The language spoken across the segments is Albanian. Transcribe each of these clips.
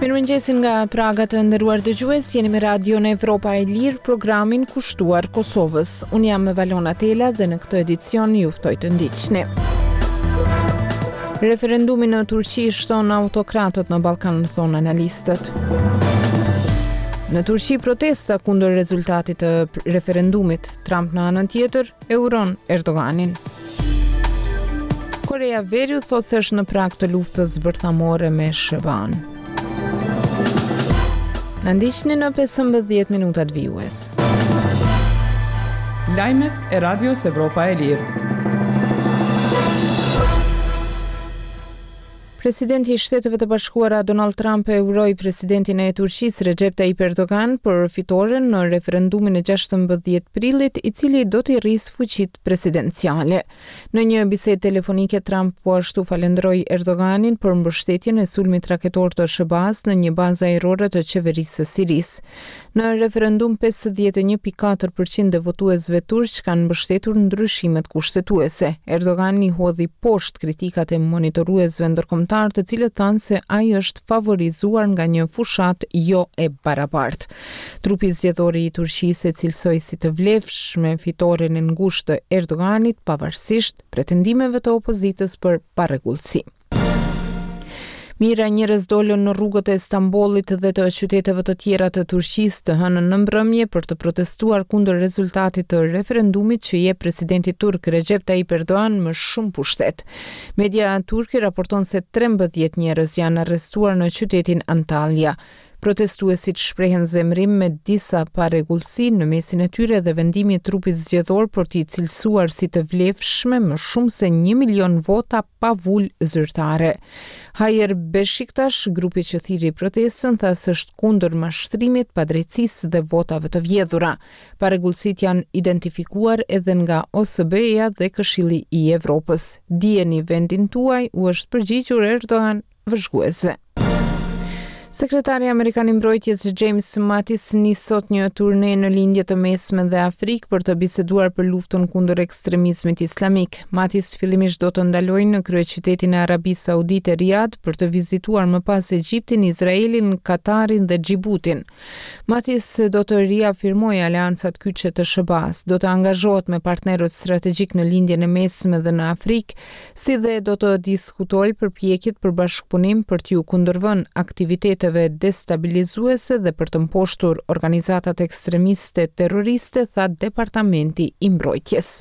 Mirëmëngjesin nga Praga të nderuar dëgjues, jeni me Radion Evropa e Lirë, programin kushtuar Kosovës. Unë jam Valona Tela dhe në këtë edicion ju ftoj të ndiqni. Referendumi në Turqi shton autokratët në Ballkan, thonë analistët. Në Turqi protesta kundër rezultatit të referendumit. Trump në anën tjetër e uron Erdoganin. Korea Veriut thotë se është në prag të luftës bërthamore me SHBA-n. Në ndiqni në 15 minutat vijues. Lajmet e Radios Evropa e Lirë. Presidenti i Shteteve të Bashkuara Donald Trump e uroi presidentin e Turqisë Recep Tayyip Erdogan për fitoren në referendumin e 16 prillit, i cili do t'i rrisë fuqitë presidenciale. Në një bisedë telefonike, Trump po ashtu falendroi Erdoganin për mbështetjen e sulmit raketor të SHBA-s në një bazë ajrore të qeverisë së Sirisë. Në referendum 51.4% e votuesve turq kanë mbështetur ndryshimet kushtetuese. Erdogan i hodhi poshtë kritikat e monitoruesve ndërkombëtar të cilët thanë se ai është favorizuar nga një fushat jo e barabartë. Trupi zgjedhor i Turqisë e cilsoi si të vlefshme fitoren e ngushtë të Erdoganit pavarësisht pretendimeve të opozitës për parregullsi. Mira njerëz dolën në rrugët e Stambollit dhe të qyteteve të tjera të Turqisë të hënën në mbrëmje për të protestuar kundër rezultatit të referendumit që jep presidenti turk Recep Tayyip Erdogan më shumë pushtet. Media turke raporton se 13 njerëz janë arrestuar në qytetin Antalya. Protestuesit shprehen zemrim me disa parregullsi në mesin e tyre dhe vendimi i trupit zgjedhor për t'i cilësuar si të vlefshme më shumë se 1 milion vota pa vulë zyrtare. Hajer Beşiktaş, grupi që thiri protestën, tha se është kundër mashtrimit, padrejtësisë dhe votave të vjedhura. Parregullsit janë identifikuar edhe nga OSBE-ja dhe Këshilli i Evropës. Dijeni vendin tuaj, u është përgjigjur Erdogan vëzhguesve. Sekretari Amerikan i Mbrojtjes James Mattis nis sot një turne në lindje të mesme dhe Afrikë për të biseduar për luftën kundër ekstremizmit islamik. Mattis fillimisht do të ndalojë në kryeqytetin e Arabisë Saudite Riyadh për të vizituar më pas Egjiptin, Izraelin, Katarin dhe Xhibutin. Mattis do të riafirmojë aleancat kyçe të SHBA-s, do të angazhohet me partnerët strategjik në lindjen e mesme dhe në Afrikë, si dhe do të diskutojë përpjekjet për bashkëpunim për t'u kundërvënë aktivitetet destabilizuese dhe për të mposhtur organizatat ekstremiste terroriste, tha Departamenti i Mbrojtjes.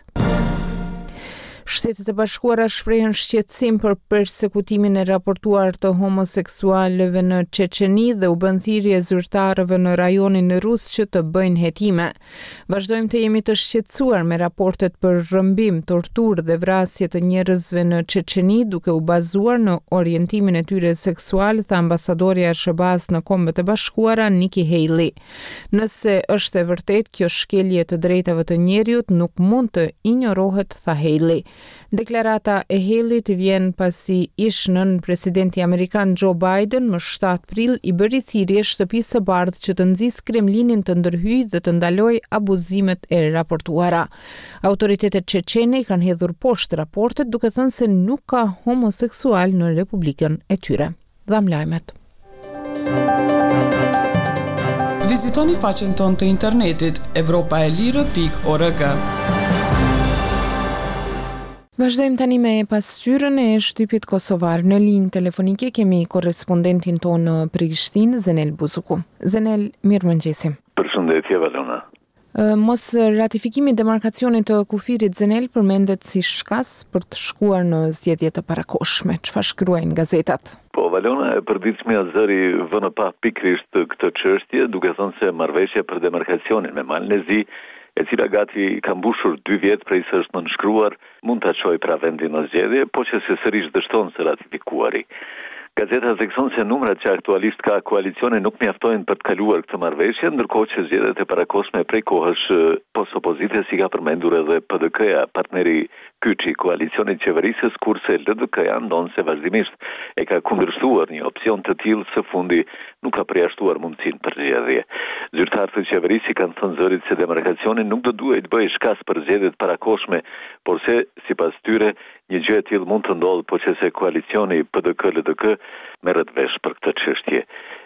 Shtetet e Bashkuara shprehen shqetësim për persekutimin e raportuar të homoseksualëve në Çeçeni dhe u bën thirrje zyrtarëve në rajonin rus që të bëjnë hetime. Vazhdojmë të jemi të shqetësuar me raportet për rrëmbim, torturë dhe vrasje të njerëzve në Çeçeni duke u bazuar në orientimin e tyre seksual, tha ambasadorja e SHBA-s në Kombet e Bashkuara Nikki Haley. Nëse është e vërtet, kjo shkelje të drejtave të njerëzit nuk mund të injorohet, tha Haley. Deklarata e Haleyt vjen pasi ish-nën presidenti amerikan Joe Biden më 7 prill i bëri thirrje shtëpisë së bardhë që të nxjisë Kremlinin të ndërhyjë dhe të ndalojë abuzimet e raportuara. Autoritetet çeçene kanë hedhur poshtë raportet duke thënë se nuk ka homoseksual në Republikën e tyre. Dham lajmet. Vizitoni faqen tonë të internetit evropaelire.org. Vazhdojmë tani me pasqyrën e shtypit kosovar. Në linjë telefonike kemi korrespondentin tonë në Prishtinë, Zenel Buzuku. Zenel, mirëmëngjesi. Përshëndetje, Valona. Mos ratifikimi i demarkacionit të kufirit, Zenel, përmendet si shkas për të shkuar në zgjedhje të parakohshme. Çfarë shkruajnë gazetat? Po, Valona, e përditshmja zëri vënë pa pikërisht këtë çështje, duke thënë se marrëveshja për demarkacionin me Malnezi, e cila gati ka mbushur 2 vjet prej së është nënshkruar, mund ta çojë pra vendin në zgjedhje, po që se sërish dështon së ratifikuari. Gazeta thekson se numrat që aktualisht ka koalicioni nuk mjaftojnë për të kaluar këtë marrëveshje, ndërkohë që zgjedhjet e parakohshme prej kohësh pos opozitës i ka përmendur edhe PDK-ja, partneri kyç i koalicionit qeverisës, kurse LDK-ja ndonë se vazhdimisht e ka kundërshtuar një opsion të tillë, së fundi nuk ka përjashtuar mundësinë për zgjedhje. Zyrtarët e qeverisë kanë thënë zërit se demarkacioni nuk do duhet të bëjë shkas për zgjedhjet parakohshme, por se sipas tyre një gjë e tillë mund të ndodhë, po që se koalicioni PDK-LDK merret vesh për këtë çështje.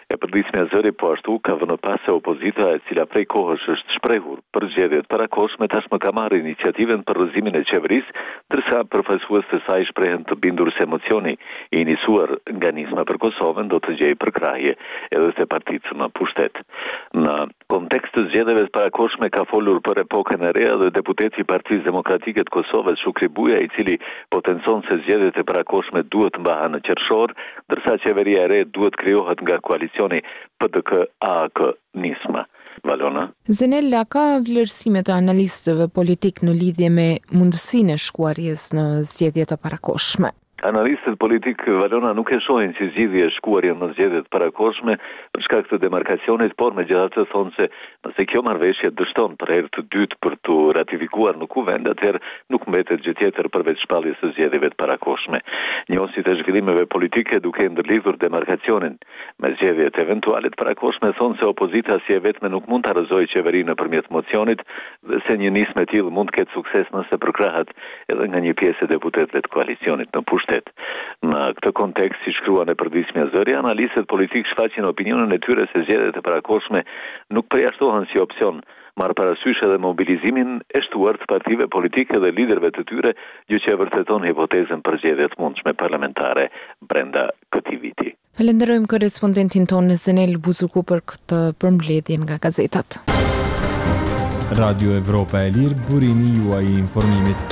E përdismja zëri po ashtu ka vënë pas se opozita e cila prej kohësh është shprehur për zgjedhjet parakohshme tashmë ka marrë iniciativën për rrëzimin e qeverisë, ndërsa përfaqësues të saj shprehen të bindur se emocioni i inisuar nga nisma për Kosovën do të gjejë përkrahje edhe te partitë në pushtet. Në kontekst të zgjedhjeve parakohshme ka folur për epokën e re dhe deputeti i Partisë Demokratike të Kosovës Shukri Buja, i cili potencon se zgjedhjet e parakohshme duhet mbahen në qershor, ndërsa qeveria e re duhet krijohet nga koalicioni PDK-AAK nisma. Valona. Zenella, ka vlerësime të analistëve politik në lidhje me mundësinë e shkuarjes në zgjedhjet e parakohshme? Analistët politik Valona nuk e shohin si zgjidhje shkuarje në zgjedhjet parakohshme për shkak të demarkacionit, por megjithatë thonë se nëse kjo marrëveshje dështon për herë të dytë për të ratifikuar në kuvend, atëherë nuk mbetet gjë tjetër përveç shpalljes së zgjedhjeve të parakohshme. Njësit e zhvillimeve politike duke ndërlidhur demarkacionin me zgjedhjet eventuale të parakohshme thonë se opozita si e vetme nuk mund ta rrëzojë qeverinë nëpërmjet mocionit dhe se një nismë e tillë mund të ketë sukses nëse përkrahet edhe nga një pjesë e deputetëve të koalicionit në pushtet. Në këtë kontekst, si shkruan e përdismja zëri, analistët politik shfaqin opinionin e tyre se zgjedhjet e parakohshme nuk përjashtohen si opsion, marrë parasysh edhe mobilizimin e shtuar të partive politike dhe liderëve të tyre, gjë që e vërteton hipotezën për zgjedhje të mundshme parlamentare brenda këtij viti. Falenderojmë korrespondentin tonë Zenel Buzuku për këtë përmbledhje nga gazetat. Radio Evropa e Lirë, burimi juaj i informimit.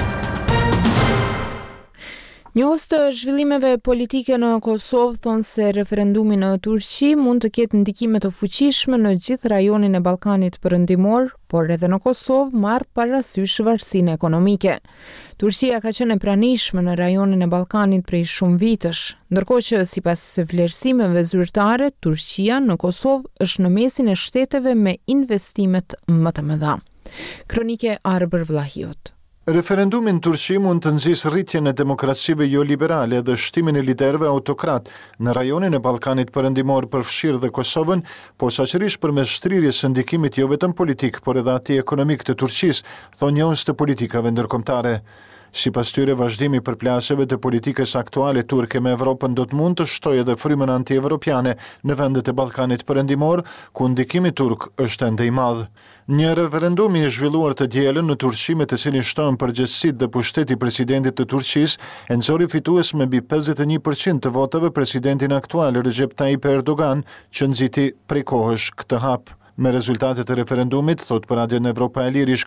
Njohës të zhvillimeve politike në Kosovë thonë se referendumi në Turqi mund të ketë ndikime të fuqishme në gjithë rajonin e Ballkanit Perëndimor, por edhe në Kosovë marrë parasysh varësinë ekonomike. Turqia ka qenë e pranishme në rajonin e Ballkanit prej shumë vitësh, ndërkohë që sipas vlerësimeve zyrtare, Turqia në Kosovë është në mesin e shteteve me investimet më të mëdha. Kronike Arbër Vllahiut. Referendumi në Turqi mund të nxjisë rritjen e demokracive jo liberale dhe shtimin e liderëve autokrat në rajonin e Ballkanit Perëndimor përfshirë dhe Kosovën, posaçërisht përmes shtrirjes së ndikimit jo vetëm politik, por edhe atij ekonomik të Turqisë, thonë njohës të politikave ndërkombëtare. Sipas tyre, vazhdimi i përplasjeve të politikës aktuale turke me Evropën do të mund të shtojë edhe frymën anti-evropiane në vendet e Ballkanit Perëndimor, ku ndikimi turk është ende i madh. Një referendum i zhvilluar të dielën në Turqi me të cilin shton përgjegjësitë dhe pushteti i presidentit të Turqisë, e nxori fitues me mbi 51% të votave presidentin aktual Recep Tayyip Erdogan, që nxiti prej kohësh këtë hap. Me rezultatet e referendumit, thot për Radion Evropa e Lirë,